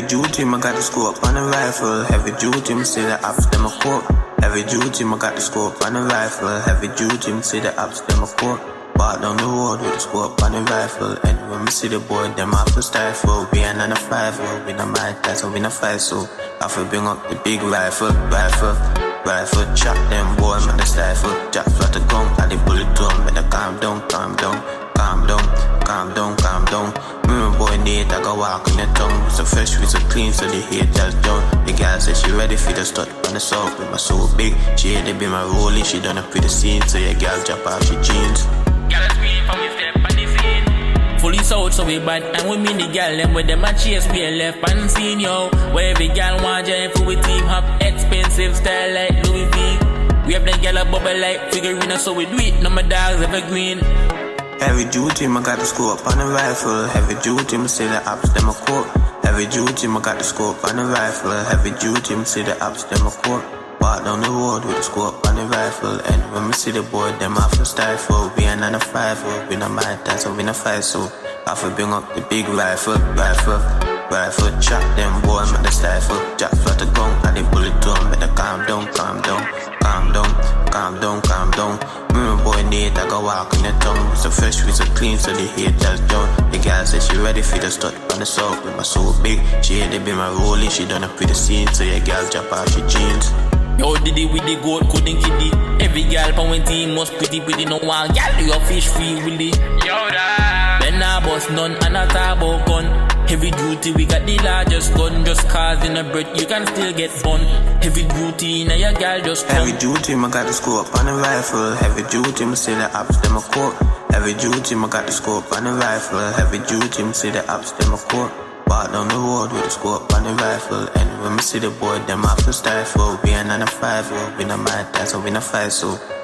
duty, I got the scope on the rifle. Heavy duty, I see the ops, them a quote. Heavy duty, I got the scope on the rifle. Heavy duty, I see the ops, them a quote. Walk down the road with the scope on the rifle. And when we see the boy, them off the stifle. We ain't on a 5, we not mad, that's how we not fight. So I feel bring up the big rifle. Chop them boy, man, the stifle. Jack flat the gun, and the bullet drum. Better calm down. Remember boy need I go walk in the tongue. So fresh, we so clean, so the haters done. The girl said she ready for the start on the soap. With my so big, she had to be my rolling. She done a pretty scene, so your girl drop off she jeans. Girl scream from me step on the scene. Fully sold, so we bad, and we mean the girl them with them a chase, we left and seen yo. Where every girl want join for we team up, expensive style like Louis V. We have the girl a bubble like figurine, so we do it, no my dogs evergreen. Heavy duty, I got the scope on the rifle. Heavy duty, I see the ops, them a quote. Heavy duty, I got the scope on the rifle. Heavy duty, I see the ops, them a quote. Walk down the road with the scope on the rifle. And when we see the boy, them off the stifle. We ain't on a 5, we not mad, that's how we not fight. So I feel bring up the big rifle. Chop them boy, man, the stifle. Jack flat the gun, and the bullet drum. Better calm down. Remember boy need I go walk in the tongue. So fresh, we so clean, so the haters done. The girl said she ready for the start on the soap. With my so big, she had to be my rolling. She done a pretty scene, so your girl drop off she jeans. Yo, did it with the goat, couldn't kid it. Every girl from when team must pretty, no one girl do your fish free, Willie. Yo, da. Then I bust none, and I talk about gun. Heavy duty, we got the largest gun. Just cause in a breath, you can still get fun. Heavy duty, now your girl just come. Heavy duty, I got the scope on the rifle. Heavy duty, I see the ops, them a quote. Heavy duty, I got the scope on the rifle. Heavy duty, I see the ops, them a quote. Walk down the road with the scope on the rifle. And when we see the boy, them off the stifle. We ain't on a 5, we not mad, that's how we not fight. So